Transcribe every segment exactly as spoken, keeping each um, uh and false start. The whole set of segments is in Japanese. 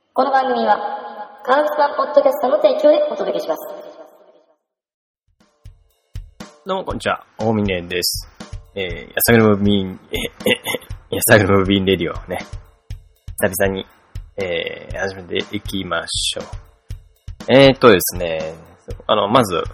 この番組はカウスワンポッドキャストの提供でお届けします。 どうもこんにちは、大峰です。えー、やさぐるムービン、ええやさぐるムービンレディオね、久々に、えー、始めていきましょう。えーっとですね、あの、まず、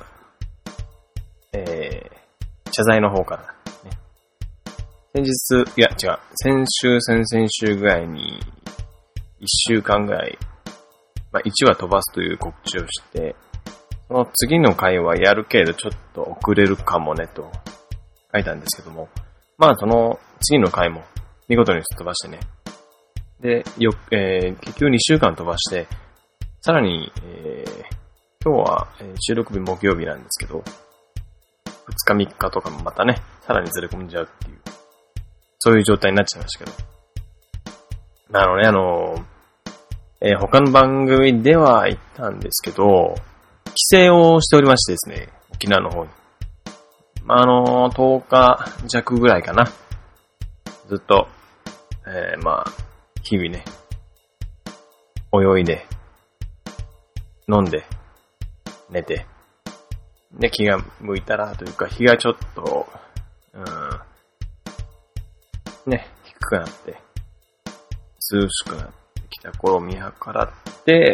えー、謝罪の方から、ね。先日、いや違う、先週、先々週ぐらいに、一週間ぐらい、まあ、いちわ飛ばすという告知をして、その次の回はやるけれどちょっと遅れるかもねと書いたんですけども、まあその次の回も見事に飛ばしてね。で、よ、えー、結局にしゅうかん飛ばして、さらに、えー、今日は収録日木曜日なんですけど、ふつかみっかとかもまたね、さらにずれ込んじゃうっていう、そういう状態になっちゃいましたけど。あのね、あの、えー、他の番組では言ったんですけど、帰省をしておりましてですね、沖縄の方に。あの、とおかじゃくぐらいかな。ずっと、えー、まあ、日々ね、泳いで、飲んで、寝て、で、気が向いたらというか、日がちょっと、うん、ね、低くなって、涼しくなってきた頃を見計らって、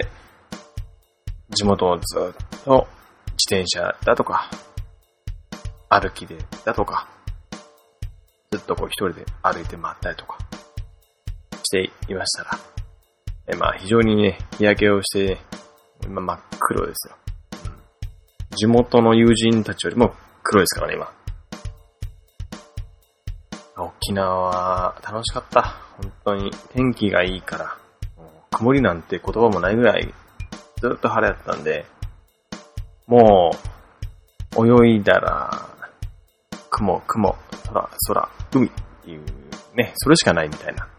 地元をずっと自転車だとか、歩きでだとか、ずっとこう一人で歩いて回ったりとかしていましたら、えまあ非常にね、日焼けをして、今真っ黒ですよ。地元の友人たちよりも黒いですからね、今。沖縄は楽しかった。本当に天気がいいから、曇りなんて言葉もないぐらいずっと晴れだったんで、もう泳いだら雲、雲、空、空、海っていうね、それしかないみたいな。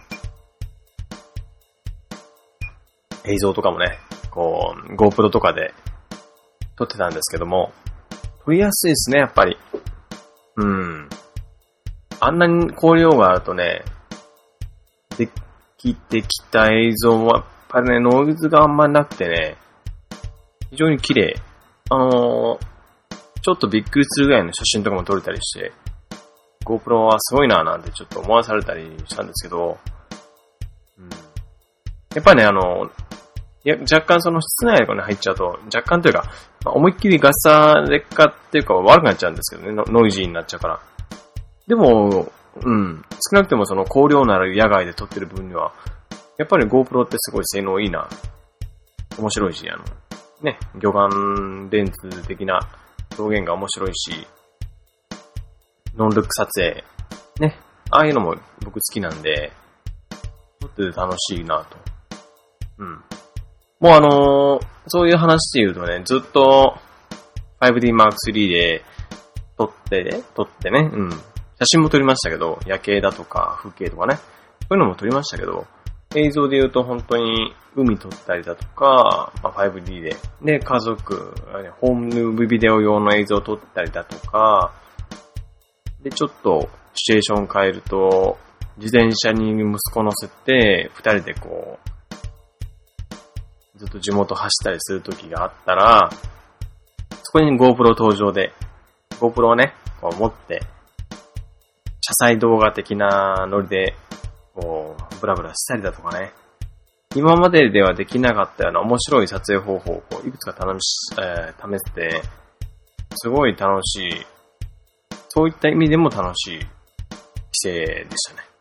映像とかもね、こう GoPro とかで撮ってたんですけども、撮りやすいですね、やっぱり。うん。あんなに光量があるとね、できてきた映像はやっぱりね、ノイズがあんまなくてね、非常に綺麗。あのー、ちょっとびっくりするぐらいの写真とかも撮れたりして、GoPro はすごいなぁなんてちょっと思わされたりしたんですけど、うん、やっぱりね、あのー、いや若干その室内に入っちゃうと、若干というか、まあ、思いっきりガサ劣化っていうか悪くなっちゃうんですけどね、ノイジーになっちゃうから。でも、うん、少なくてもその光量のある野外で撮ってる分には、やっぱり GoPro ってすごい性能いいな。面白いし、あの、ね、魚眼レンズ的な表現が面白いし、ノンルック撮影、ね、ああいうのも僕好きなんで、撮ってて楽しいなと。うん。もうあのー、そういう話で言うとね、ずっと ファイブディーマークスリー で撮ってね、撮ってね、うん。写真も撮りましたけど、夜景だとか風景とかね、そういうのも撮りましたけど、映像で言うと本当に海撮ったりだとか、まあ、ファイブディー で、で、家族、ホームビデオ用の映像を撮ったりだとか、で、ちょっとシチュエーション変えると、自転車に息子乗せて、二人でこう、ずっと地元走ったりする時があったら、そこに GoPro 登場で、GoPro をね、こう持って、車載動画的なノリで、こう、ブラブラしたりだとかね。今までではできなかったような面白い撮影方法をこういくつか試し、えー、試して、すごい楽しい。そういった意味でも楽しい帰省でしたね。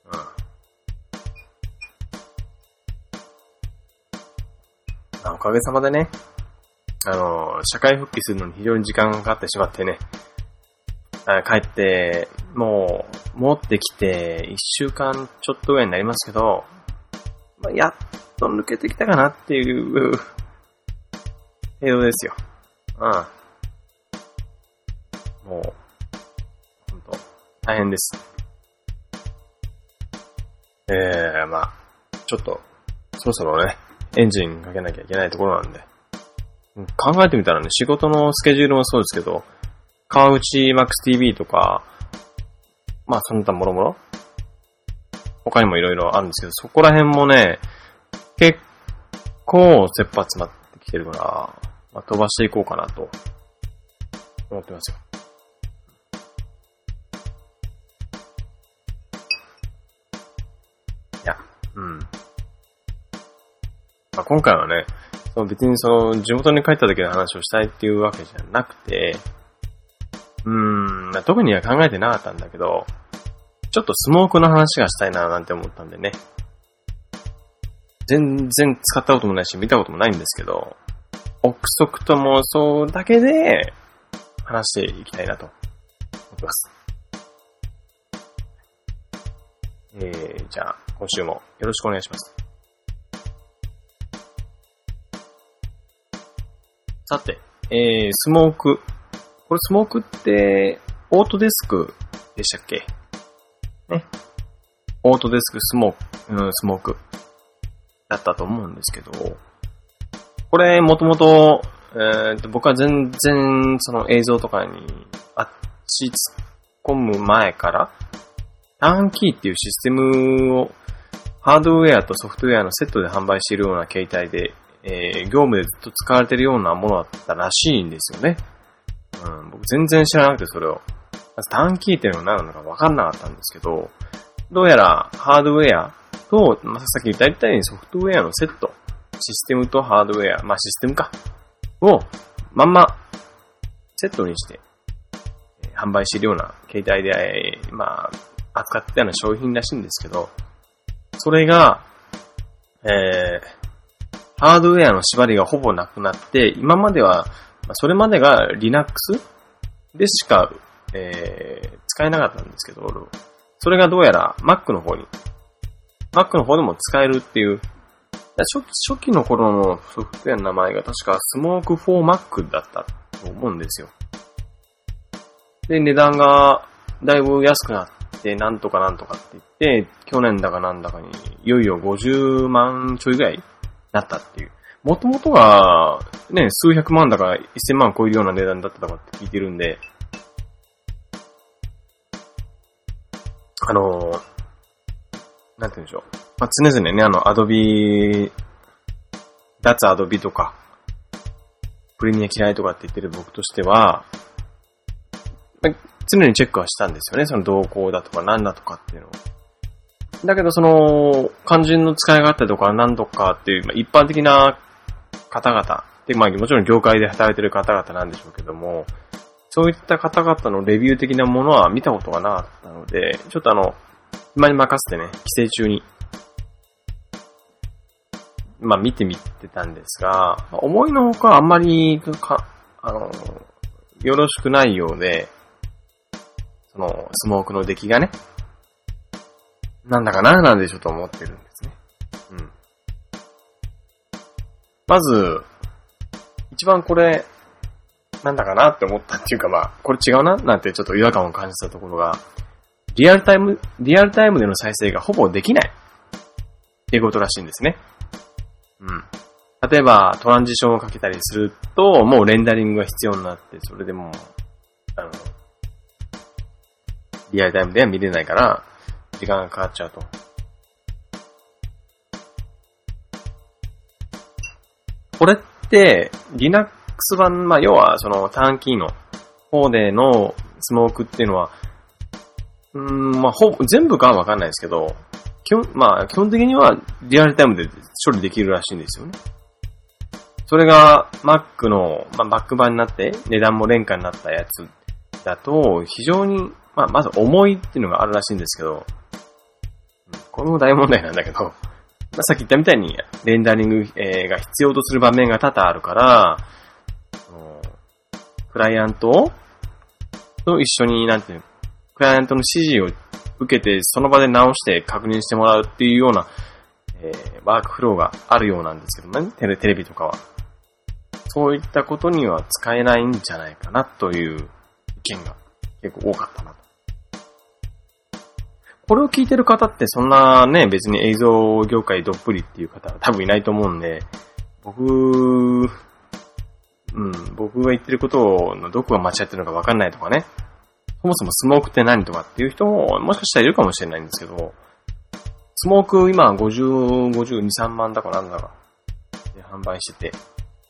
うん。おかげさまでね、あの、社会復帰するのに非常に時間がかかってしまってね、帰って、もう、持ってきて、一週間ちょっとぐらいになりますけど、まあ、やっと抜けてきたかなっていう、程度ですよ。うん。もう、ほんと、大変です。えー、まあ、ちょっと、そろそろね、エンジンかけなきゃいけないところなんで、考えてみたらね、仕事のスケジュールもそうですけど、川内 マックスティーブイ とか、まあその他もろもろ他にもいろいろあるんですけど、そこら辺もね、結構切羽詰まってきてるから、まあ、飛ばしていこうかなと思ってますよ。いや、うん。まあ、今回はね、その別にその地元に帰った時の話をしたいっていうわけじゃなくて、うーん、特には考えてなかったんだけど、ちょっとスモークの話がしたいななんて思ったんでね。全然使ったこともないし見たこともないんですけど、憶測と妄想だけで話していきたいなと思ってます。えー、じゃあ今週もよろしくお願いします。さて、えー、スモーク。これスモークってオートデスクでしたっけ？ね。オートデスクスモーク、うん、スモークだったと思うんですけど、これもともと、えーと、僕は全然その映像とかにあっち突っ込む前から、ターンキーっていうシステムをハードウェアとソフトウェアのセットで販売しているような形態で、えー、業務でずっと使われているようなものだったらしいんですよね。うん、僕全然知らなくてそれを。まずターンキーっていうのが何なのか分かんなかったんですけど、どうやらハードウェアと、まあ、さっき言ったみたいにソフトウェアのセット、システムとハードウェア、まあシステムか、をまんまセットにして、えー、販売しているような形態で、えー、まあ扱ってたような商品らしいんですけど、それが、えー、ハードウェアの縛りがほぼなくなって、今までは、それまでが Linux でしか、えー、使えなかったんですけど、それがどうやら Mac の方に、Mac の方でも使えるっていう、初期、初期の頃のソフトウェアの名前が確か Smoke for Mac だったと思うんですよ。で、値段がだいぶ安くなって、なんとかなんとかって言って、去年だかなんだかに、いよいよごじゅうまんちょいぐらいなったっていう。もともとが、ね、数百万だかせんまん超えるような値段だったとかって聞いてるんで、あの、なんて言うんでしょう。まあ、常々ね、あの、アドビ、脱アドビとか、プレミア嫌いとかって言ってる僕としては、常にチェックはしたんですよね。その動向だとか何だとかっていうのを。だけどその、肝心の使い勝手とか何とかっていう、まあ、一般的な方々で、まあもちろん業界で働いてる方々なんでしょうけども、そういった方々のレビュー的なものは見たことがなかったので、ちょっとあの、今に任せてね、帰省中に、まあ見てみてたんですが、思いのほかあんまりか、あの、よろしくないようで、その、スモークの出来がね、なんだかななんでちょっと思ってるんですね。うん。まず、一番これ、なんだかなって思ったっていうかまあ、これ違うななんてちょっと違和感を感じたところが、リアルタイム、リアルタイムでの再生がほぼできないっていうことらしいんですね。うん。例えば、トランジションをかけたりすると、もうレンダリングが必要になって、それでもう、あの、リアルタイムでは見れないから、時間がかかっちゃうと。これって、Linux 版、まあ、要は、その、ターンキーの方でのスモークっていうのは、うーん、まあ、ほぼ、全部かはわかんないですけど、基本、まあ、基本的にはリアルタイムで処理できるらしいんですよね。それが Mac の、まあ、バック版になって値段も廉価になったやつだと非常に、まあ、まず重いっていうのがあるらしいんですけど、これも大問題なんだけど、まあ、さっき言ったみたいにレンダリング、えー、が必要とする場面が多々あるから、クライアントと一緒に、なんていうの、クライアントの指示を受けてその場で直して確認してもらうっていうような、えー、ワークフローがあるようなんですけどね、テレ、テレビとかは。そういったことには使えないんじゃないかなという意見が結構多かったなと。これを聞いてる方ってそんなね、別に映像業界どっぷりっていう方は多分いないと思うんで、僕、うん、僕が言ってることのどこが間違ってるのか分かんないとかね、そもそもスモークって何とかっていう人ももしかしたらいるかもしれないんですけど、スモーク今ごじゅう、ごじゅうに、さんまんだかなんだかで販売してて、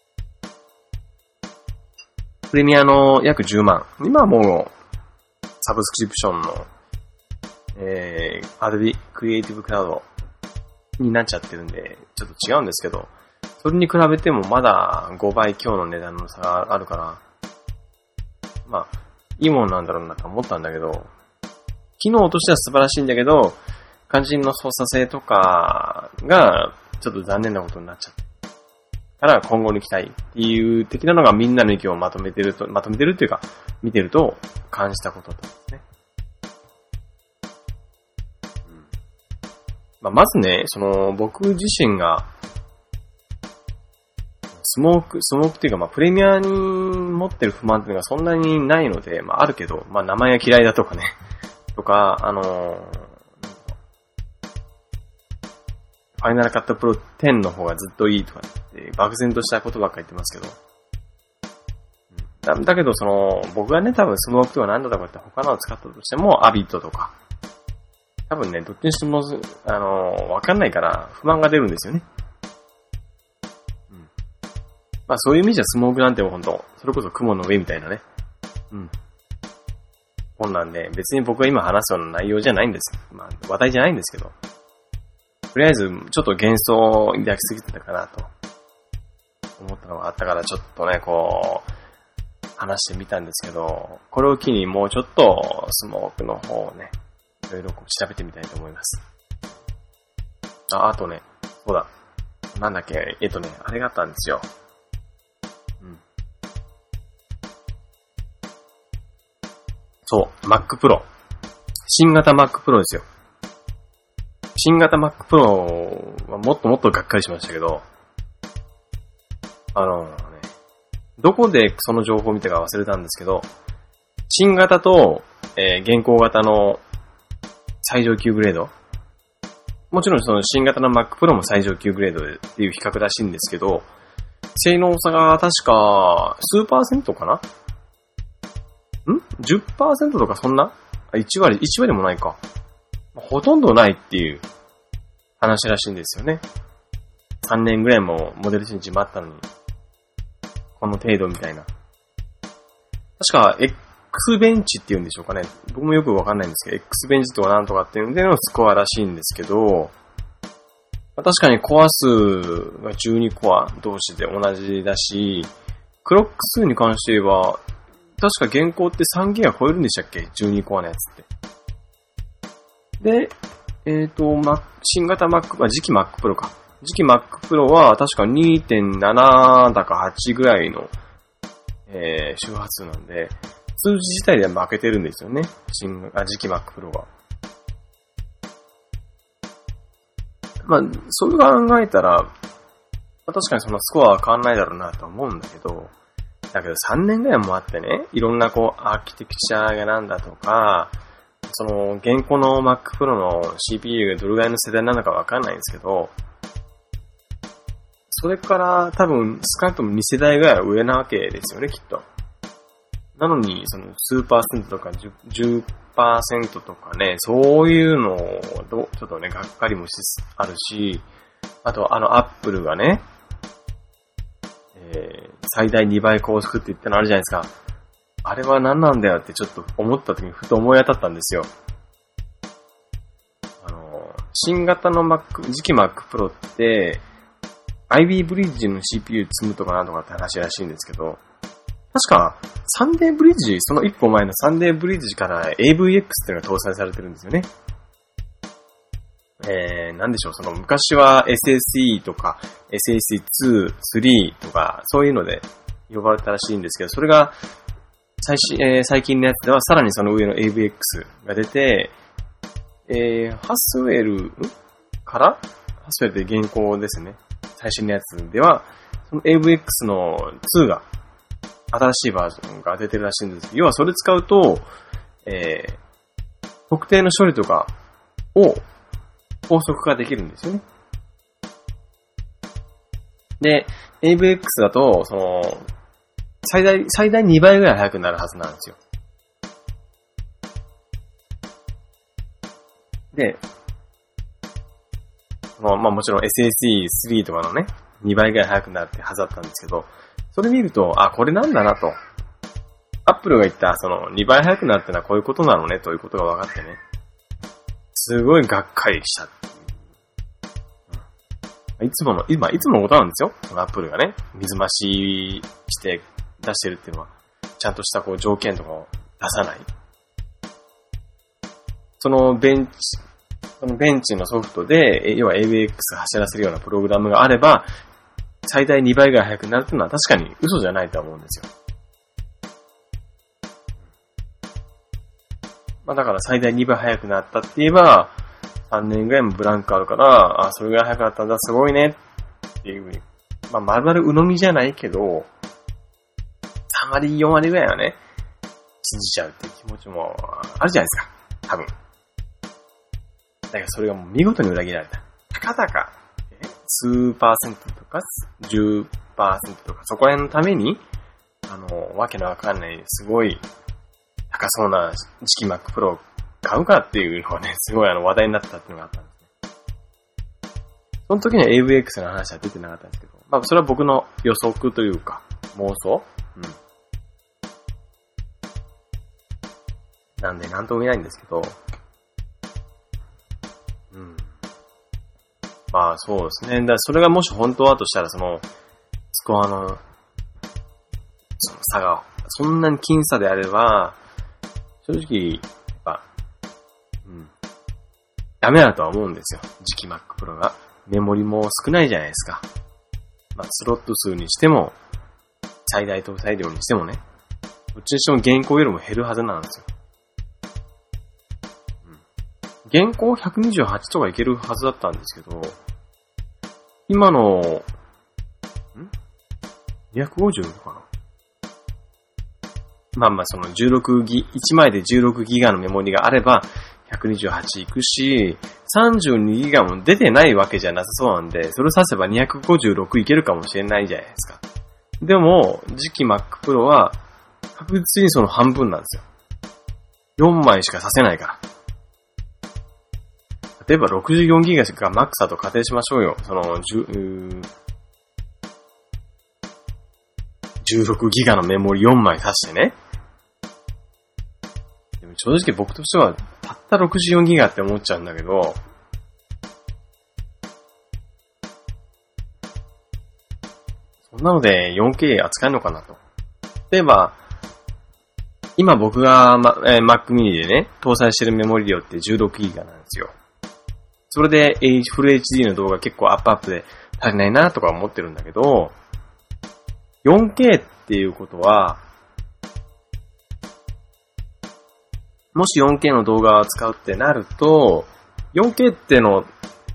プレミアの約じゅうまん。今はもう、サブスクリプションの、えー、Adobe Creative Cloudになっちゃってるんで、ちょっと違うんですけど、それに比べてもまだごばい強の値段の差があるから、まあ、いいもんなんだろうなと思ったんだけど、機能としては素晴らしいんだけど、肝心の操作性とかがちょっと残念なことになっちゃって。から今後に期待っていう的なのがみんなの意見をまとめてると、まとめてるっていうか、見てると感じたことですね。うん、まあ、まずね、その僕自身がスモーク、スモークっていうか、まあ、プレミアに持ってる不満っていうのがそんなにないので、まあ、あるけど、まあ、名前が嫌いだとかね、とか、あのー、ファイナルカットプロテンの方がずっといいとかって漠然としたことばっかり言ってますけど。だ, だけどその、僕がね、多分スモークとか何だとかって他のを使ったとしても、アビットとか。多分ね、どっちにしても、あのー、わかんないから不満が出るんですよね。うん。まあそういう意味じゃスモークなんてもうほんと、それこそ雲の上みたいなね。うん。本なんで、別に僕が今話すような内容じゃないんです。まあ話題じゃないんですけど。とりあえず、ちょっと幻想を抱きすぎてたかなと思ったのがあったから、ちょっとね、こう、話してみたんですけど、これを機にもうちょっとスモークの方をね、いろいろこう調べてみたいと思います。あ、あとね、そうだ。なんだっけ、えっとね、あれがあったんですよ。うん。そう、Mac Pro。新型 Mac Pro ですよ。新型 Mac Pro はもっともっとがっかりしましたけど、あのね、どこでその情報を見たか忘れたんですけど、新型と、えー、現行型の最上級グレード、もちろんその新型の Mac Pro も最上級グレードっていう比較らしいんですけど、性能差が確か数パーセントかな？ん ?じゅっパーセント とかそんないち割、いち割もないか。ほとんどないっていう話らしいんですよね。さんねんぐらいもモデルチェンジ待ったのに、この程度みたいな。確か X ベンチっていうんでしょうかね。僕もよくわかんないんですけど、X ベンチとかなんとかっていうんでのスコアらしいんですけど、確かにコア数がじゅうにコア同士で同じだし、クロック数に関して言えば、確か現行ってさんギガ超えるんでしたっけ ?じゅうに コアのやつって。で、えっと、新型 Mac、まあ、次期 Mac Pro か。次期 Mac Pro は確か にてんなな だかはちぐらいの、えー、周波数なんで、数字自体では負けてるんですよね。新、あ、次期 Mac Pro が。まあ、そう考えたら、まあ、確かにそのスコアは変わんないだろうなと思うんだけど、だけどさんねんぐらいもあってね、いろんなこう、アーキテクチャがなんだとか、その、現行の Mac Pro の シーピーユー がどれぐらいの世代なのかわかんないんですけど、それから多分少なくともに世代ぐらいは上なわけですよね、きっと。なのに、その、数パーセントとか じゅっパーセント とかね、そういうのを、ちょっとね、がっかりもしあるし、あと、あの、Apple がね、えー、最大にばい高速って言ったのあるじゃないですか。あれは何なんだよってちょっと思った時にふと思い当たったんですよ。あの、新型の Mac、次期 Mac Pro って、アイビー ブリッジの シーピーユー 積むとかなんとかって話らしいんですけど、確か、サンデーブリッジ、その一個前のサンデーブリッジから エーブイエックス っていうのが搭載されてるんですよね。えー、なんでしょう、その昔は エスエスイー とか エスエスイーツー、スリー とかそういうので呼ばれたらしいんですけど、それが最新、えー、最近のやつではさらにその上の エーブイエックス が出て、えー、ハスウェルからハスウェルで現行ですね。最新のやつでは、その エーブイエックス のツーが新しいバージョンが出てるらしいんですけど、要はそれ使うと、えー、特定の処理とかを高速化できるんですよね。で、エーブイエックス だと、その、最大、最大にばいぐらい速くなるはずなんですよ。で、まあ、まあもちろん エスエスイースリー とかのね、 にばいぐらい速くなるってはずだったんですけど、それ見ると、あ、これなんだなと。アップルが言った、その、にばい速くなるってのはこういうことなのね、ということが分かってね。すごいがっかりした。いつもの、今、いつものことなんですよ。そのアップルがね、水増しして出してるっていうのは、ちゃんとしたこう条件とかを出さない。そのベンチ、そのベンチのソフトで、要は エーブイエックス 走らせるようなプログラムがあれば、最大にばいぐらい速くなるっていうのは確かに嘘じゃないと思うんですよ。まあだから最大にばい速くなったって言えば、さんねんぐらいもブランクあるから、あ、それぐらい速くなったんだ、すごいねっていうふうに。まあ丸々鵜呑みじゃないけど、さんわりよんわりぐらいはね、信じちゃうっていう気持ちもあるじゃないですか。多分。だからそれがもう見事に裏切られた。たかだか、え数パーセントとか、じゅっパーセントとか、そこら辺のために、あの、わけのわかんない、すごい高そうな次期 Mac Pro を買うかっていうのがね、すごいあの話題になったっていうのがあったんですね。その時には エーブイエックス の話は出てなかったんですけど、まあそれは僕の予測というか、妄想うん。なんでなんとも言えないんですけど、うん。まあそうですね。だからそれがもし本当だとしたら、その、スコアの、その差が、そんなに僅差であれば、正直、やっぱ、うん。ダメだとは思うんですよ。次期 Mac Pro が。メモリも少ないじゃないですか。まあスロット数にしても、最大搭載量にしてもね。どっちにしても現行よりも減るはずなんですよ。現行ひゃくにじゅうはちとかいけるはずだったんですけど、今の、ん ?にひゃくごじゅう かなまあまあそのじゅうろくギ、いちまいでじゅうろくギガのメモリがあれば、ひゃくにじゅうはちいくし、さんじゅうにギガも出てないわけじゃなさそうなんで、それを指せばにひゃくごじゅうろくいけるかもしれないじゃないですか。でも、次期 Mac Pro は、確実にその半分なんですよ。よんまいしか指せないから。例えばろくじゅうよんギガがマックスだと仮定しましょうよ。その、じゅうろくギガのメモリよんまい足してね。でも正直僕としては、たったろくじゅうよんギガって思っちゃうんだけど、そんなので よんケー 扱えるのかなと。例えば、今僕が、まえー、Mac mini でね、搭載してるメモリ量ってじゅうろくギガなんですよ。それで、フルエイチディー の動画結構アップアップで足りないなとか思ってるんだけど、よんケー っていうことは、もし よんケー の動画を使うってなると、よんケー っての、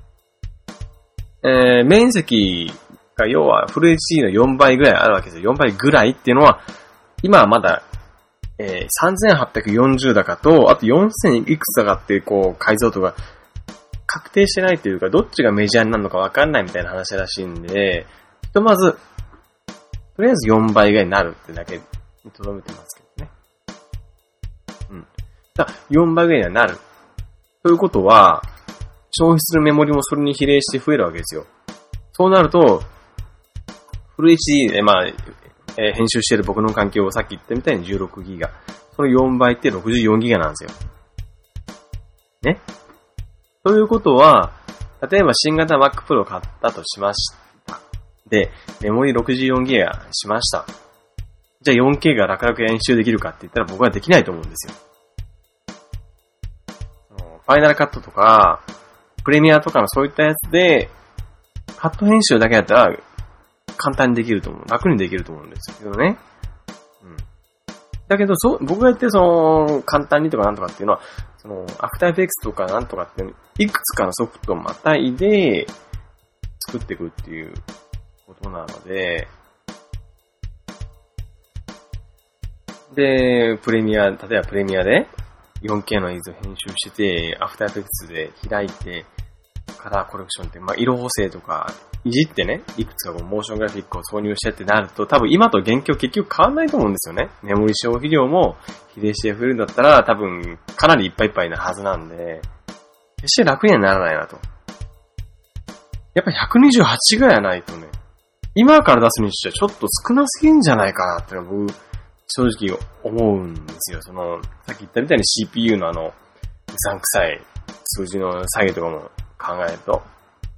えー、面積が要はフルエイチディー のよんばいぐらいあるわけですよ。よんばいぐらいっていうのは、今はまだ、えー、さんぜんはっぴゃくよんじゅうだかと、あとよんせんいくつだかっていうこう解像度が確定してないというか、どっちがメジャーになるのか分かんないみたいな話らしいんで、ひとまず、とりあえずよんばいぐらいになるってだけに留めてますけどね。うん。だからよんばいぐらいにはなる。ということは、消費するメモリもそれに比例して増えるわけですよ。そうなると、フルエイチディー で、まあ、えー、編集している僕の環境をさっき言ったみたいにじゅうろくギガ。そのよんばいってろくじゅうよんギガなんですよ。ね。ということは、例えば新型 Mac Pro を買ったとしました。で、メモリろくじゅうよんギガしました。じゃあ よんケー が楽々編集できるかって言ったら僕はできないと思うんですよ。ファイナルカットとか、プレミアとかのそういったやつで、カット編集だけだったら簡単にできると思う。楽にできると思うんですけどね。うん。だけど、そう、僕が言ってるその、簡単にとかなんとかっていうのは、その、アフターエフェクツとかなんとかって、いくつかのソフトをまたいで、作っていくっていうことなので、で、プレミア、例えばプレミアで、よんケー の映像編集してて、アフターエフェクツで開いて、カラーコレクションって、まあ、色補正とか、いじってね、いくつかこうモーショングラフィックを挿入してってなると、多分今と現況結局変わんないと思うんですよね。メモリ消費量も比例して増えるんだったら、多分かなりいっぱいいっぱいなはずなんで、決して楽にはならないなと。やっぱひゃくにじゅうはちぐらいはないとね、 今から出すにしてはちょっと少なすぎんじゃないかなって僕、正直思うんですよ。その、さっき言ったみたいに シーピーユー のあの、うさんくさい数字の下げとかも考えると。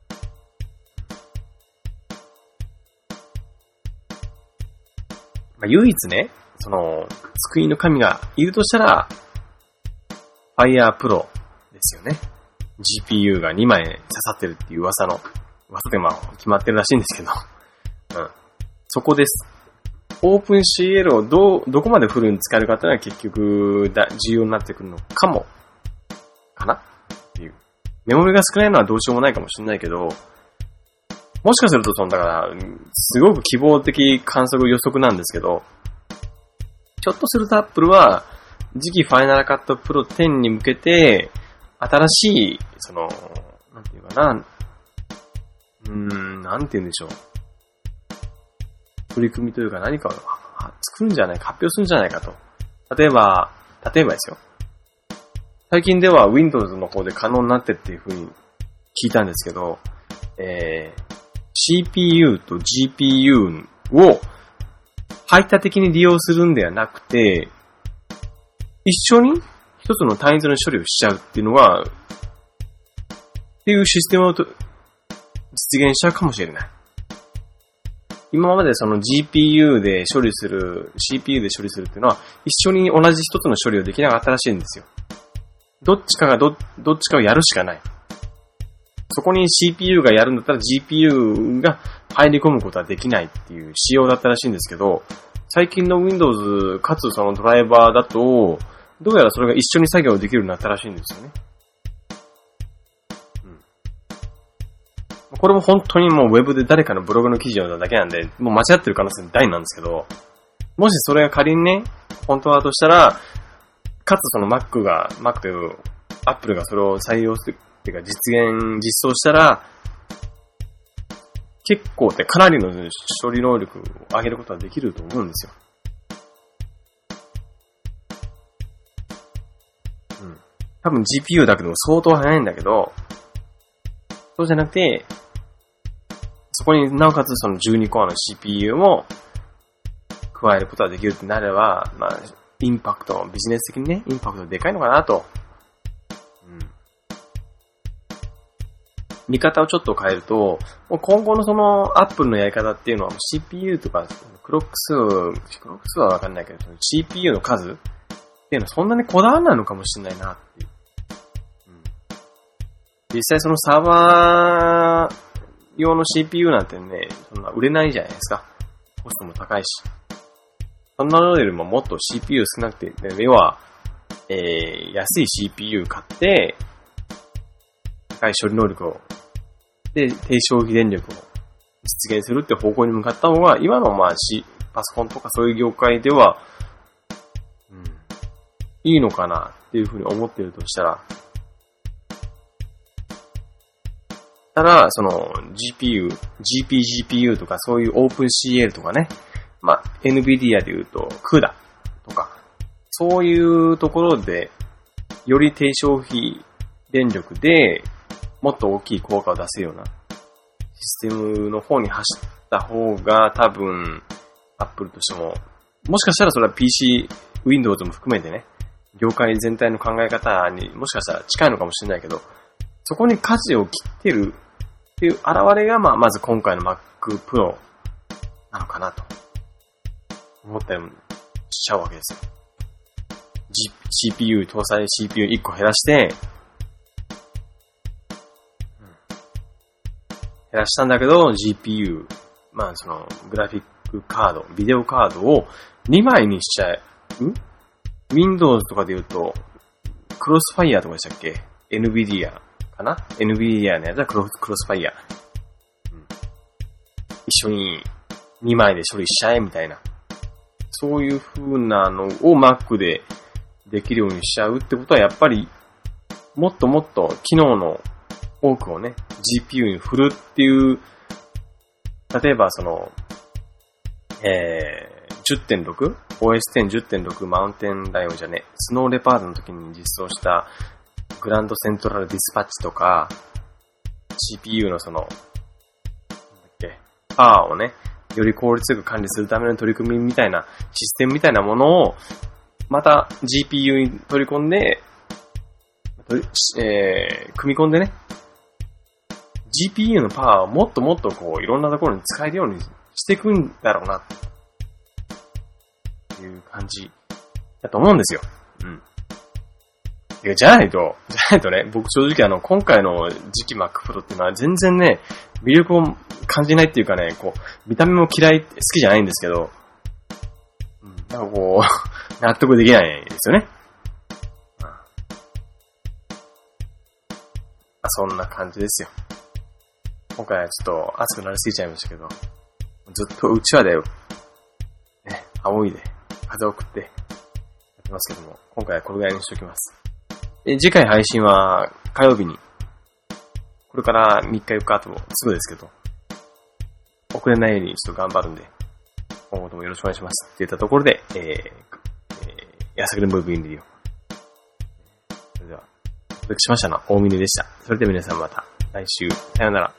まあ、唯一ね、その、救いの神がいるとしたら、Fire Pro ですよね。ジーピーユー がにまい刺さってるっていう噂の、噂でまあ決まってるらしいんですけど。うん。そこです。オープン シーエル をどう、どこまでフルに使えるかっていうのは結局だ、重要になってくるのかも、かなっていう。メモリが少ないのはどうしようもないかもしれないけど、もしかするとその、だから、すごく希望的観測予測なんですけど、ちょっとすると Apple は、次期 Final Cut Pro テンに向けて、新しい、その、なんていうかな、うーん、なんて言うんでしょう。取り組みというか何かを作るんじゃないか、発表するんじゃないかと。例えば、例えばですよ。最近では Windows の方で可能になってっていう風に聞いたんですけど、えー、シーピーユー と ジーピーユー を排他的に利用するんではなくて、一緒に一つの単一の処理をしちゃうっていうのが、っていうシステムを実現しちゃうかもしれない。今までその ジーピーユー で処理する、シーピーユー で処理するっていうのは、一緒に同じ一つの処理をできなかったらしいんですよ。どっちかがど、どっちかをやるしかない。そこに シーピーユー がやるんだったら ジーピーユー が入り込むことはできないっていう仕様だったらしいんですけど、最近の Windows かつそのドライバーだと、どうやらそれが一緒に作業できるようになったらしいんですよね。うん。これも本当にもうウェブで誰かのブログの記事を読んだだけなんで、もう間違ってる可能性大なんですけど、もしそれが仮にね、本当だとしたら、かつその Mac が、Mac という Apple がそれを採用するっていうか実現、実装したら、結構ってかなりの処理能力を上げることができると思うんですよ。うん。多分 ジーピーユー だけでも相当早いんだけど、そうじゃなくて、そこになおかつそのじゅうにコアの シーピーユー も加えることができるってなれば、まあ、インパクト、ビジネス的にね、インパクトでかいのかなと。うん。見方をちょっと変えると、今後のその Apple のやり方っていうのは シーピーユー とかクロック数、クロック数はわかんないけど、シーピーユー の数っていうのはそんなにこだわらないのかもしれないなっていう。うん、実際そのサーバー用の シーピーユー なんてね、そんな売れないじゃないですか。コストも高いし。そんなのよりももっと シーピーユー 少なくて、要は、えー、安い シーピーユー 買って、高い処理能力を、で、低消費電力を実現するって方向に向かった方が、今のまあ、パソコンとかそういう業界では、うん、いいのかなっていうふうに思っているとしたら、ただ、その ジーピーユー、ジーピージーピーユー とかそういうオープン シーエル とかね、まあ、NVIDIA で言うと シーユーダ とか、そういうところで、より低消費電力でもっと大きい効果を出せるようなシステムの方に走った方が多分、Apple としても、もしかしたらそれは ピーシー、Windows も含めてね、業界全体の考え方にもしかしたら近いのかもしれないけど、そこに舵を切ってるっていう現れが、まあ、まず今回の Mac Pro なのかなと思ったりもしちゃうわけですよ。シーピーユー 搭載 シーピーユーいっこ減らして、うん、減らしたんだけど ジーピーユー、まあそのグラフィックカード、ビデオカードをにまいにしちゃえ、ん Windows とかで言うと、クロスファイヤーとかでしたっけ ?NVIDIA かな ?NVIDIA のやつはクロスファイヤー、うん。一緒ににまいで処理しちゃえみたいな。そういう風なのを Mac でできるようにしちゃうってことはやっぱりもっともっと機能の多くをね ジーピーユー に振るっていう、例えばその、えー、じゅってんろく オーエステンじゅってんろく マウンテンライオンじゃねスノーレパードの時に実装したグランドセントラルディスパッチとか シーピーユー のそのなんだっけパワーをねより効率よく管理するための取り組みみたいな、システムみたいなものを、また ジーピーユー に取り込んで、えー、組み込んでね、ジーピーユー のパワーをもっともっとこう、いろんなところに使えるようにしていくんだろうな、っていう感じだと思うんですよ。うん。いや、じゃないと、じゃないとね、僕正直あの、今回の次期 Mac Pro っていうのは全然ね、魅力を感じないっていうかね、こう、見た目も嫌い、好きじゃないんですけど、うん、なんかこう、納得できないですよね。うん、まあ、そんな感じですよ。今回はちょっと熱くなりすぎちゃいましたけど、ずっとうちわで、ね、仰いで、風を送ってやってますけども、今回はこれぐらいにしておきます。で、次回配信は火曜日に、これからみっかよっか後すぐですけど、遅れないようにちょっと頑張るんで、今後ともよろしくお願いしますって言ったところで、えー、えー、やさぐれムービーインディオ。それでは、お届けしましたのは大峰でした。それでは皆さんまた来週、さようなら。